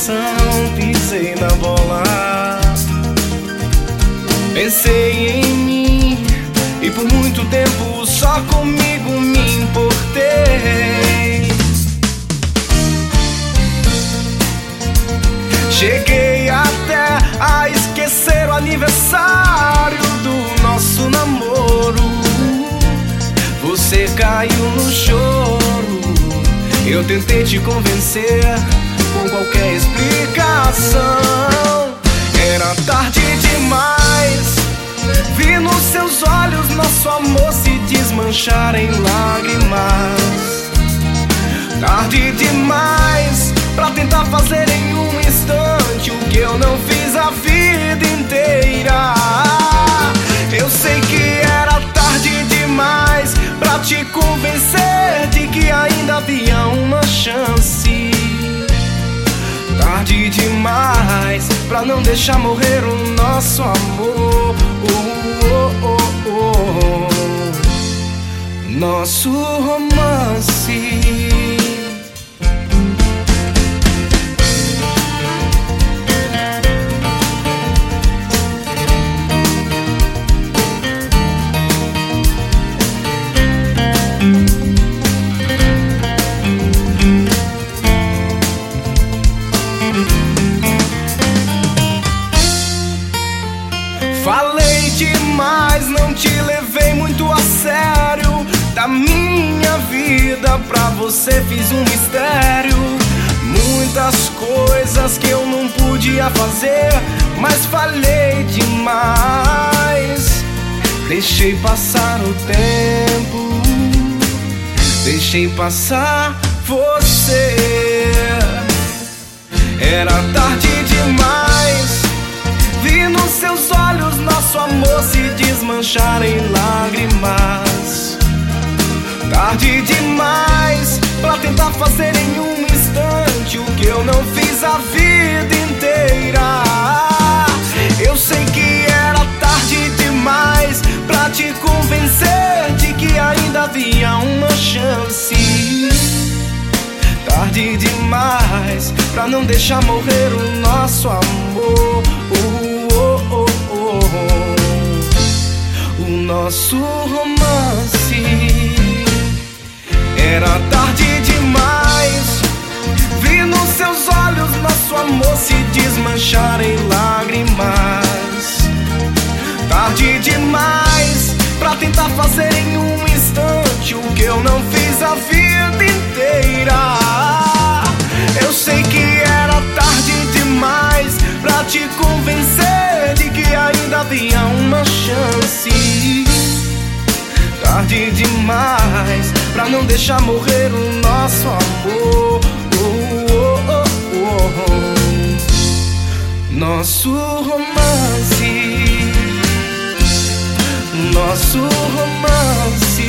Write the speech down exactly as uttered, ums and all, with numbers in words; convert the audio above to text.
coração, pisei na bola. Pensei em mim e por muito tempo só comigo me importei. Cheguei até a esquecer o aniversário do nosso namoro. Você caiu no choro, eu tentei te convencer com qualquer explicação. Era tarde demais, vi nos seus olhos nosso amor se desmanchar em lágrimas. Tarde demais pra tentar fazer em um instante o que eu não fiz a vida inteira. Eu sei que era tarde demais pra te convencer de que ainda havia uma chance. Tarde demais pra não deixar morrer o nosso amor. Oh, oh, oh, oh. Nosso romance. Falei demais, não te levei muito a sério. Da minha vida pra você fiz um mistério. Muitas coisas que eu não podia fazer, mas falei demais. Deixei passar o tempo, deixei passar você. Era tarde demais, vi nos seus olhos nosso amor se desmanchar em lágrimas. Tarde demais pra tentar fazer em um instante o que eu não fiz a vida inteira. Eu sei que era tarde demais pra te convencer de que ainda havia uma chance. Tarde demais pra não deixar morrer o nosso amor. Oh, oh, oh, oh. O nosso romance. Era tarde demais, vi nos seus olhos nosso amor se desmanchar em lágrimas. Tarde demais pra tentar fazer em um instante o que eu não fiz a vida inteira. Eu sei que era tarde demais pra te convencer de que ainda havia uma chance. Tarde demais pra não deixar morrer o nosso amor. Oh, oh, oh, oh. Nosso romance. Nosso romance.